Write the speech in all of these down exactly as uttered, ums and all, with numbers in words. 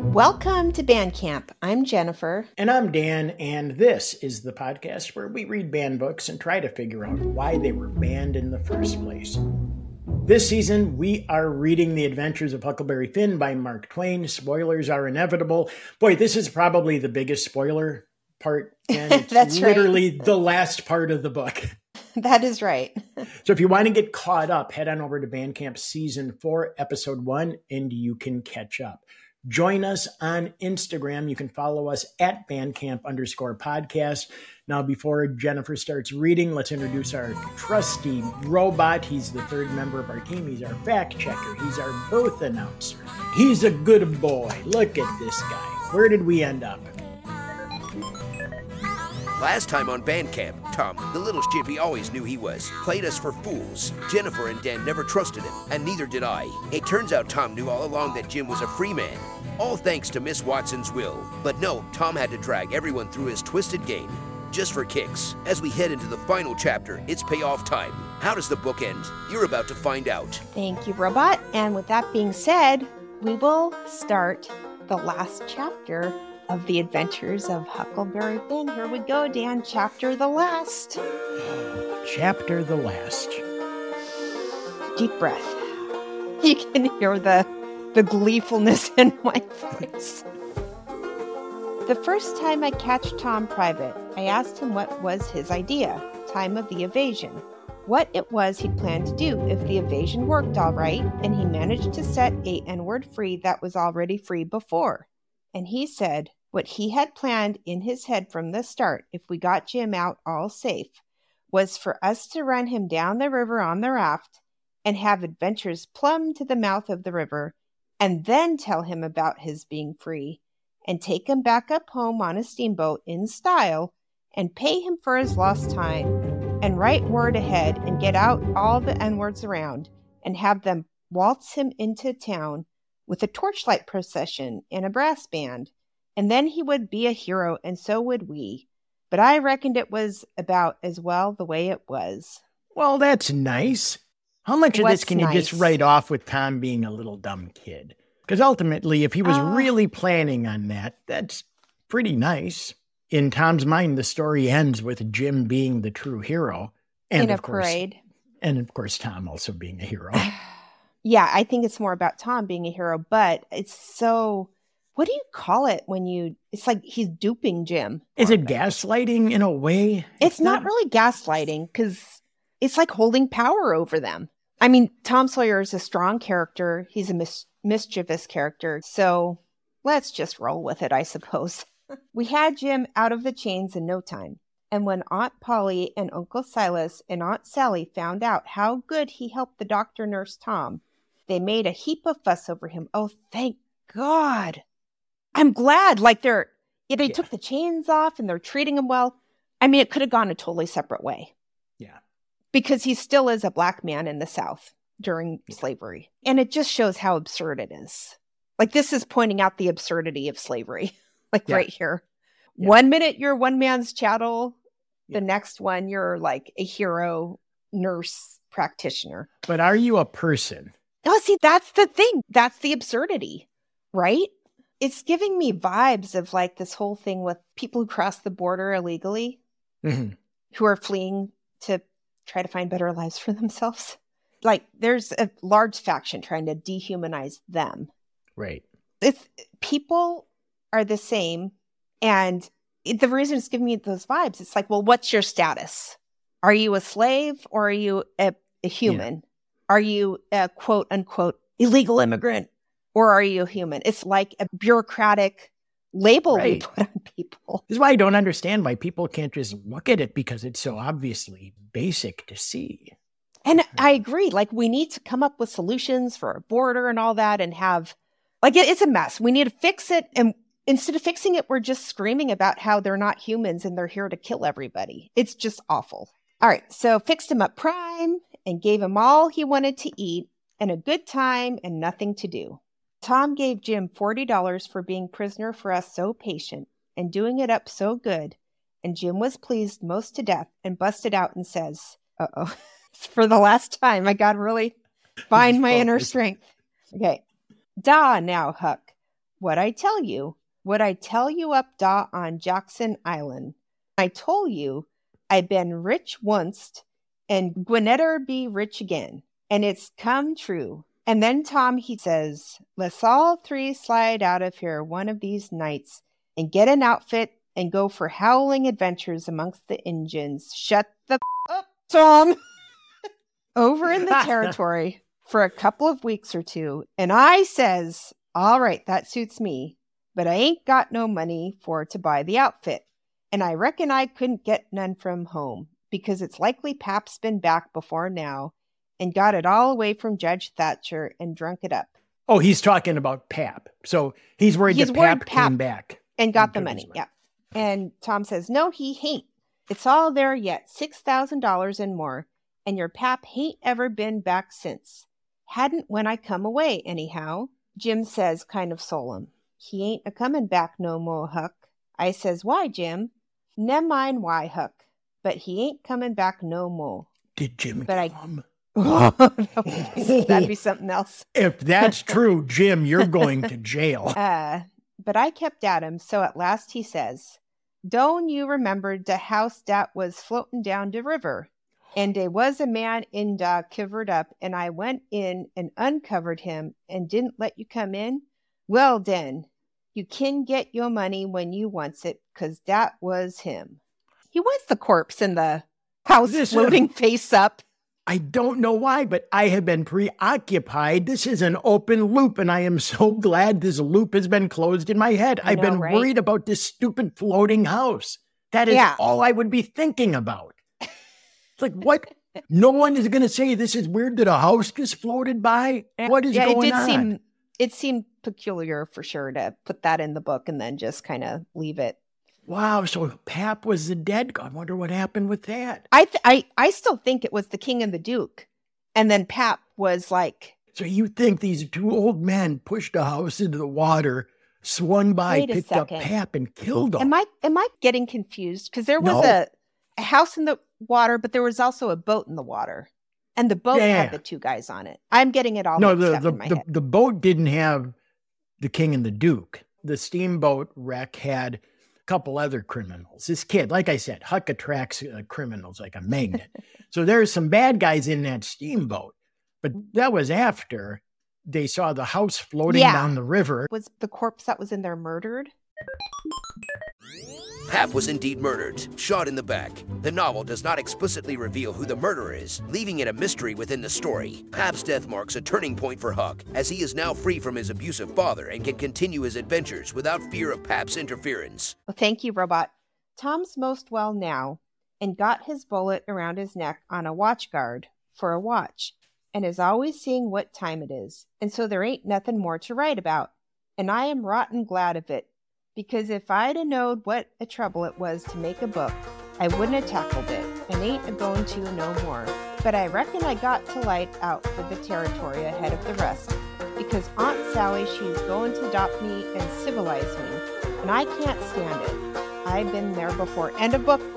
Welcome to Band Camp. I'm Jennifer. And I'm Dan, and this is the podcast where we read banned books and try to figure out why they were banned in the first place. This season, we are reading The Adventures of Huckleberry Finn by Mark Twain. Spoilers are inevitable. Boy, this is probably the biggest spoiler part, and it's That's literally right. the last part of the book. That is right. So if you want to get caught up, head on over to Bandcamp Season four, Episode one, and you can catch up. Join us on Instagram. You can follow us at Bandcamp underscore podcast. Now, before Jennifer starts reading, let's introduce our trusty robot. He's the third member of our team. He's our fact checker. He's our booth announcer. He's a good boy. Look at this guy. Where did we end up? Last time on Bandcamp, Tom, the little ship he always knew he was, played us for fools. Jennifer and Dan never trusted him, and neither did I. It turns out Tom knew all along that Jim was a free man, all thanks to Miss Watson's will. But no, Tom had to drag everyone through his twisted game, just for kicks. As we head into the final chapter, it's payoff time. How does the book end? You're about to find out. Thank you, Robot. And with that being said, we will start the last chapter of The Adventures of Huckleberry Finn. Here we go, Dan. Chapter the last. Chapter the last. Deep breath. You can hear the, the gleefulness in my voice. The first time I catched Tom private, I asked him what was his idea, time of the evasion. What it was he'd planned to do if the evasion worked all right, and he managed to set a N-word free that was already free before. And he said what he had planned in his head from the start, if we got Jim out all safe, was for us to run him down the river on the raft and have adventures plumb to the mouth of the river, and then tell him about his being free, and take him back up home on a steamboat in style, and pay him for his lost time, and write word ahead and get out all the N-words around, and have them waltz him into town with a torchlight procession and a brass band, and then he would be a hero, and so would we. But I reckoned it was about as well the way it was. Well, that's nice. How much of What's this can you nice? just write off with Tom being a little dumb kid? Because ultimately, if he was Uh, really planning on that, that's pretty nice. In Tom's mind, the story ends with Jim being the true hero. And in a of course, parade. And of course, Tom also being a hero. Yeah, I think it's more about Tom being a hero, but it's so... What do you call it when you... It's like he's duping Jim. Is it gaslighting in a way? It's not really gaslighting because it's like holding power over them. I mean, Tom Sawyer is a strong character. He's a mis- mischievous character. So let's just roll with it, I suppose. We had Jim out of the chains in no time. And when Aunt Polly and Uncle Silas and Aunt Sally found out how good he helped the doctor nurse Tom, they made a heap of fuss over him. Oh, thank God. I'm glad. Like they're, yeah, they Yeah. took the chains off and they're treating him well. I mean, it could have gone a totally separate way. Yeah. Because he still is a black man in the South during Yeah. slavery. And it just shows how absurd it is. Like this is pointing out the absurdity of slavery. Like Yeah. right here. Yeah. One minute you're one man's chattel. The Yeah. next one you're like a hero nurse practitioner. But are you a person? Oh, see, that's the thing. That's the absurdity, right? It's giving me vibes of like this whole thing with people who cross the border illegally, Mhm. who are fleeing to try to find better lives for themselves. Like there's a large faction trying to dehumanize them. Right. It's people are the same. And it, the reason it's giving me those vibes, it's like, well, what's your status? Are you a slave or are you a, a human? Yeah. Are you a quote unquote illegal immigrant or are you a human? It's like a bureaucratic label Right. we put on people. This is why I don't understand why people can't just look at it because it's so obviously basic to see. And I agree. Like we need to come up with solutions for a border and all that and have like it, it's a mess. We need to fix it. And instead of fixing it, we're just screaming about how they're not humans and they're here to kill everybody. It's just awful. All right. So fixed him up prime and gave him all he wanted to eat and a good time and nothing to do. Tom gave Jim forty dollars for being prisoner for us so patient and doing it up so good. And Jim was pleased most to death and busted out and says, uh-oh, for the last time, I got to really find my inner strength. Okay. Da now, Huck. What I tell you? What I tell you up da on Jackson Island? I told you I been rich once and gwinetter be rich again. And it's come true. And then Tom, he says, let's all three slide out of here one of these nights and get an outfit and go for howling adventures amongst the Injuns. Shut the f- up, Tom. Over in the territory for a couple of weeks or two. And I says, all right, that suits me. But I ain't got no money for to buy the outfit. And I reckon I couldn't get none from home because it's likely Pap's been back before now and got it all away from Judge Thatcher and drunk it up. Oh, he's talking about Pap. So he's worried He's that worried Pap, Pap came back. and got the money. Yeah. And Tom says, no, he hain't. It's all there yet. six thousand dollars and more. And your Pap hain't ever been back since. Hadn't when I come away, anyhow. Jim says, kind of solemn. He ain't a-comin' back no more, Huck. I says, why, Jim? Nem mind why, Huck. But he ain't coming back no more. Did Jim but come? I, that would be, that'd be something else. If that's true, Jim, you're going to jail. Uh, but I kept at him, so at last he says, don't you remember the house that was floating down the river? And there was a man in da covered up, and I went in and uncovered him and didn't let you come in? Well, then, you can get your money when you wants it, because that was him. He was the corpse in the house This floating is- face up. I don't know why, but I have been preoccupied. This is an open loop, and I am so glad this loop has been closed in my head. I I've know, been right? worried about this stupid floating house. That is Yeah. all I would be thinking about. It's like, what? No one is going to say this is weird that a house just floated by? What is yeah, going it did on? seem it seemed peculiar for sure to put that in the book and then just kind of leave it. Wow, so Pap was the dead guy. I wonder what happened with that. I th- I I still think it was the King and the Duke, and then Pap was like, So you think these two old men pushed a house into the water, swung by, Wait a picked up second. Pap, and killed him? am I am I getting confused? Because there was No. a, a house in the water, but there was also a boat in the water, and the boat Yeah. had the two guys on it. I'm getting it all no, mixed the up the, in my the, head. the boat didn't have the King and the Duke. The steamboat wreck had a couple other criminals. This kid, like I said, Huck attracts uh, criminals like a magnet. So there's some bad guys in that steamboat. But that was after they saw the house floating Yeah. down the river. Was the corpse that was in there murdered? Pap was indeed murdered, shot in the back. The novel does not explicitly reveal who the murderer is, leaving it a mystery within the story. Pap's death marks a turning point for Huck, as he is now free from his abusive father and can continue his adventures without fear of Pap's interference. Well, thank you, Robot. Tom's most well now and got his bullet around his neck on a watch guard for a watch and is always seeing what time it is. And so there ain't nothing more to write about. And I am rotten glad of it, because if I'd a knowed what a trouble it was to make a book, I wouldn't have tackled it and ain't a going to no more. But I reckon I got to light out for the territory ahead of the rest, because Aunt Sally, she's going to adopt me and civilize me, and I can't stand it. I've been there before. End of book.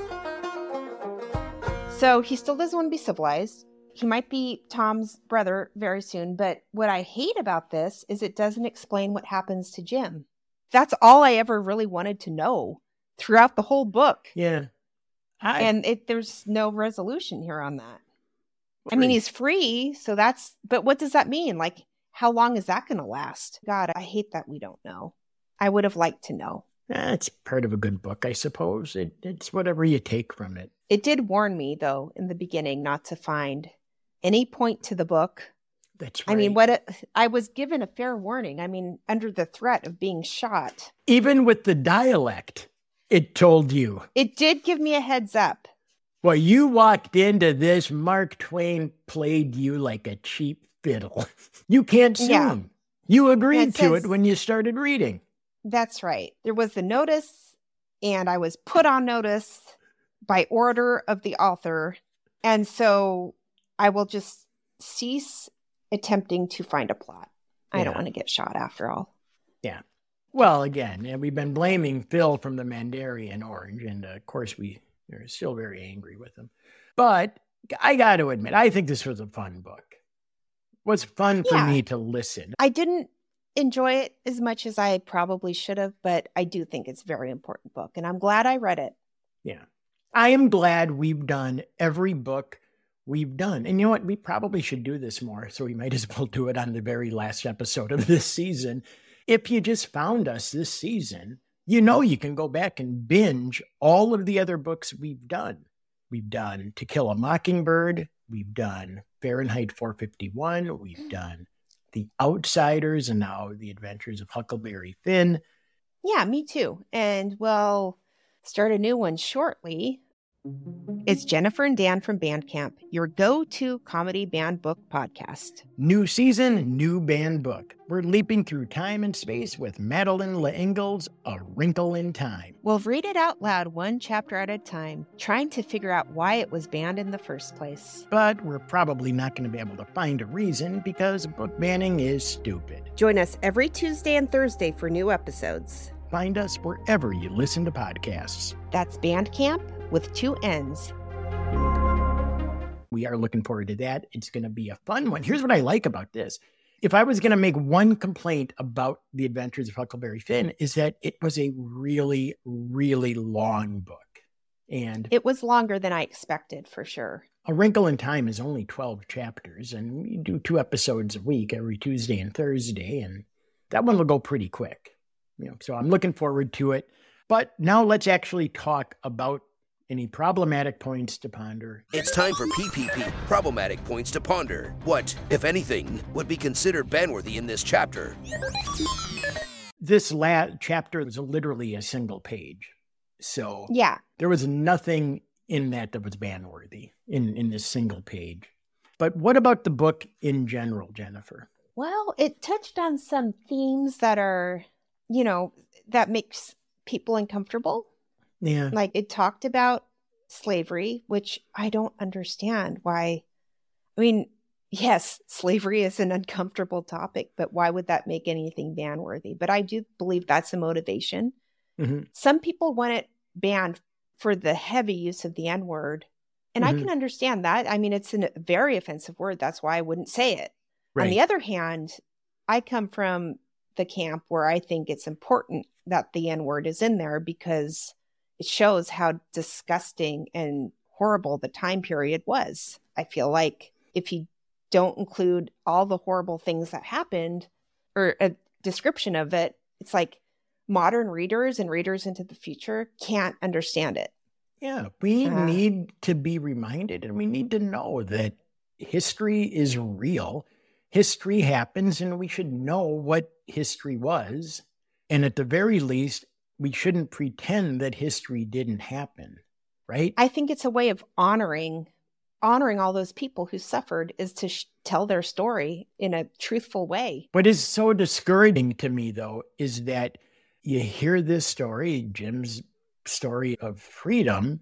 So he still doesn't want to be civilized. He might be Tom's brother very soon, but what I hate about this is it doesn't explain what happens to Jim. That's all I ever really wanted to know throughout the whole book. Yeah. I, And it, there's no resolution here on that. I mean, he's free, so that's, but what does that mean? Like, how long is that going to last? God, I hate that we don't know. I would have liked to know. That's part of a good book, I suppose. It, it's whatever you take from it. It did warn me, though, in the beginning not to find any point to the book. That's right. I mean, what a, I was given a fair warning. I mean, under the threat of being shot. Even with the dialect, it told you. It did give me a heads up. Well, you walked into this, Mark Twain played you like a cheap fiddle. You can't sue Yeah. him. You agreed Yeah, it to says- it when you started reading. That's right. There was the notice, and I was put on notice by order of the author. And so I will just cease attempting to find a plot. I don't Yeah. want to get shot after all. Yeah. Well, again, and we've been blaming Phil from the Mandarin Orange, and uh, of course we are still very angry with him. But I got to admit, I think this was a fun book. It was fun for Yeah. me to listen. I didn't enjoy it as much as I probably should have, but I do think it's a very important book, and I'm glad I read it. Yeah. I am glad we've done every book we've done. And you know what? We probably should do this more, so we might as well do it on the very last episode of this season. If you just found us this season, you know you can go back and binge all of the other books we've done. We've done To Kill a Mockingbird. We've done Fahrenheit four fifty-one. We've done The Outsiders, and now The Adventures of Huckleberry Finn. Yeah, me too. And we'll start a new one shortly. It's Jennifer and Dan from Bandcamp, your go-to comedy band book podcast. New season, new band book. We're leaping through time and space with Madeleine L'Engle's A Wrinkle in Time. We'll read it out loud one chapter at a time, trying to figure out why it was banned in the first place. But we're probably not going to be able to find a reason because book banning is stupid. Join us every Tuesday and Thursday for new episodes. Find us wherever you listen to podcasts. That's Bandcamp with two N's. We are looking forward to that. It's going to be a fun one. Here's what I like about this. If I was going to make one complaint about The Adventures of Huckleberry Finn, is that it was a really, really long book. And it was longer than I expected, for sure. A Wrinkle in Time is only twelve chapters, and we do two episodes a week, every Tuesday and Thursday, and that one will go pretty quick. You know, so I'm looking forward to it. But now let's actually talk about any problematic points to ponder. It's time for P P P, Problematic Points to Ponder. What, if anything, would be considered ban-worthy in this chapter? This last chapter was literally a single page. So yeah, there was nothing in that that was ban-worthy in, in this single page. But what about the book in general, Jennifer? Well, it touched on some themes that are, you know, that makes people uncomfortable. Yeah. Like it talked about slavery, which I don't understand why. I mean, yes, slavery is an uncomfortable topic, but why would that make anything ban-worthy? But I do believe that's a motivation. Mm-hmm. Some people want it banned for the heavy use of the N-word. And mm-hmm. I can understand that. I mean, it's a very offensive word. That's why I wouldn't say it. Right. On the other hand, I come from the camp where I think it's important that the N-word is in there because it shows how disgusting and horrible the time period was. I feel like if you don't include all the horrible things that happened or a description of it, it's like modern readers and readers into the future can't understand it. Yeah, we uh, need to be reminded, and we need to know that history is real. History happens, and we should know what history was. And at the very least, we shouldn't pretend that history didn't happen, right? I think it's a way of honoring honoring all those people who suffered is to sh- tell their story in a truthful way. What is so discouraging to me, though, is that you hear this story, Jim's story of freedom,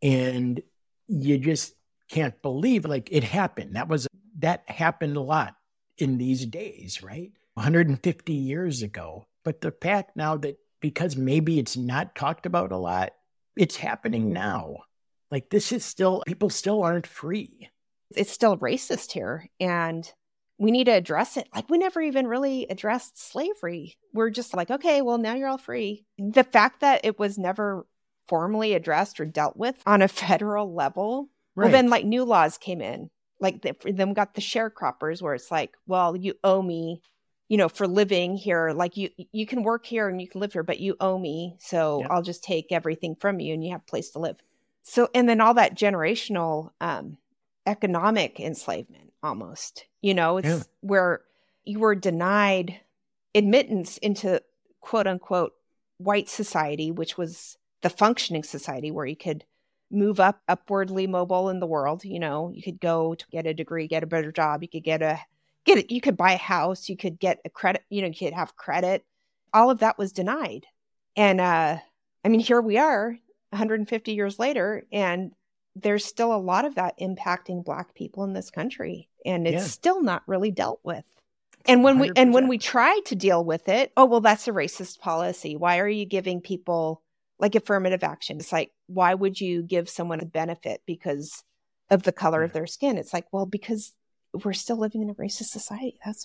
and you just can't believe, like, it happened. That was that happened a lot in these days, right? one hundred fifty years ago. But the fact now that because maybe it's not talked about a lot, it's happening now. Like this is still, people still aren't free. It's still racist here. And we need to address it. Like we never even really addressed slavery. We're just like, okay, well, now you're all free. The fact that it was never formally addressed or dealt with on a federal level. Right. Well, then like new laws came in. Like the, then we got the sharecroppers where it's like, well, you owe me, you know, for living here, like you, you can work here and you can live here, but you owe me. So yep. I'll just take everything from you and you have a place to live. So, and then all that generational um, economic enslavement almost, you know, it's yeah. where you were denied admittance into quote unquote white society, which was the functioning society where you could move up upwardly mobile in the world. You know, you could go to get a degree, get a better job. You could get a, get it. You could buy a house. You could get a credit, you know, you could have credit. All of that was denied. And, uh, I mean, here we are one hundred fifty years later, and there's still a lot of that impacting Black people in this country. And it's yeah. still not really dealt with. And when one hundred percent. we, and when we try to deal with it, oh, well, that's a racist policy. Why are you giving people like affirmative action? It's like, why would you give someone a benefit because of the color yeah. of their skin? It's like, well, because we're still living in a racist society. That's why.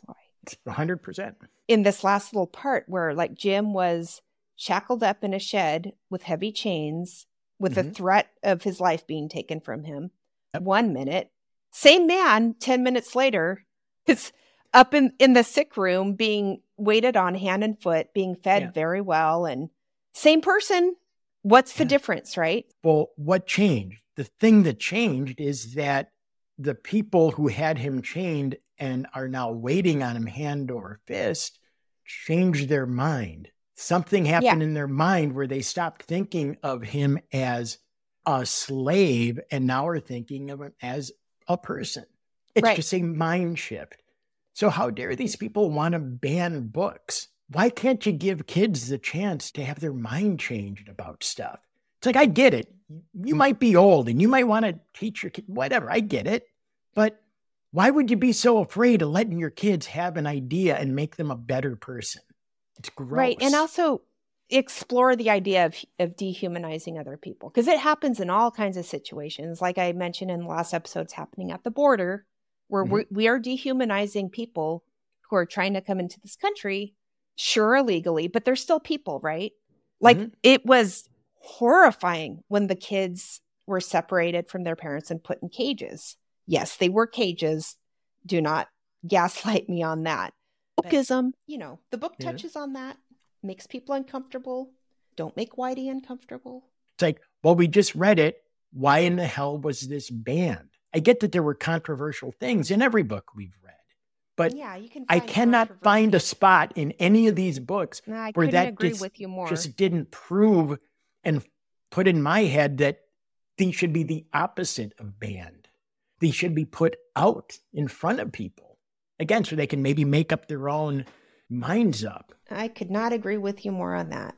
one hundred percent. In this last little part where like Jim was shackled up in a shed with heavy chains with mm-hmm. the threat of his life being taken from him. Yep. One minute, same man, ten minutes later, is up in, in the sick room being waited on hand and foot, being fed yeah. very well. And same person. What's the yeah. difference, right? Well, what changed? The thing that changed is that the people who had him chained and are now waiting on him hand over fist changed their mind. Something happened yeah. in their mind where they stopped thinking of him as a slave and now are thinking of him as a person. It's right. just a mind shift. So how dare these people want to ban books? Why can't you give kids the chance to have their mind changed about stuff? It's like, I get it. You might be old and you might want to teach your kid, whatever. I get it. But why would you be so afraid of letting your kids have an idea and make them a better person? It's gross. Right. And also explore the idea of, of dehumanizing other people, because it happens in all kinds of situations. Like I mentioned in the last episodes, happening at the border, where mm-hmm. we're, we are dehumanizing people who are trying to come into this country. Sure, illegally, but they're still people, right? Like mm-hmm. it was horrifying when the kids were separated from their parents and put in cages. Yes, they were cages. Do not gaslight me on that. Bookism, you know, the book yeah. touches on that, makes people uncomfortable. Don't make Whitey uncomfortable. It's like, well, we just read it. Why in the hell was this banned? I get that there were controversial things in every book we've read. But yeah, you can I cannot find a spot in any of these books no, I where that agree just, with you more. just didn't prove and put in my head that these should be the opposite of banned. These should be put out in front of people. Again, so they can maybe make up their own minds up. I could not agree with you more on that.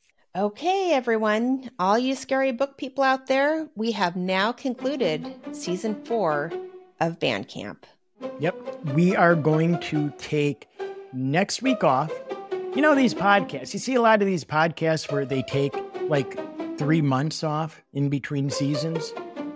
Okay, everyone, all you scary book people out there, we have now concluded season four of Bandcamp. Yep. We are going to take next week off. You know, these podcasts, you see a lot of these podcasts where they take like three months off in between seasons.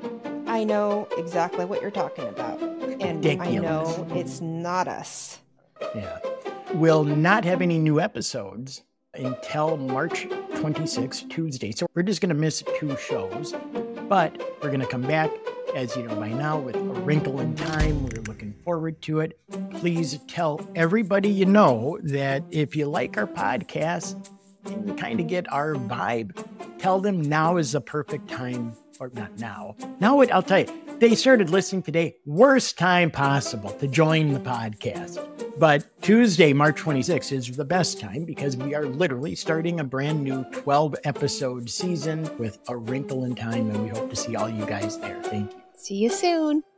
I know exactly what you're talking about. And Ridiculous. I know it's not us. Yeah. We'll not have any new episodes until March twenty-sixth, Tuesday. So we're just going to miss two shows. But we're going to come back, as you know by now, with A Wrinkle in Time. We're looking forward to it. Please tell everybody you know that if you like our podcast and you kind of get our vibe, tell them now is the perfect time, or not now. Now, I'll tell you, they started listening today, worst time possible to join the podcast. But Tuesday, March twenty-sixth is the best time because we are literally starting a brand new twelve episode season with A Wrinkle in Time, and we hope to see all you guys there. Thank you. See you soon.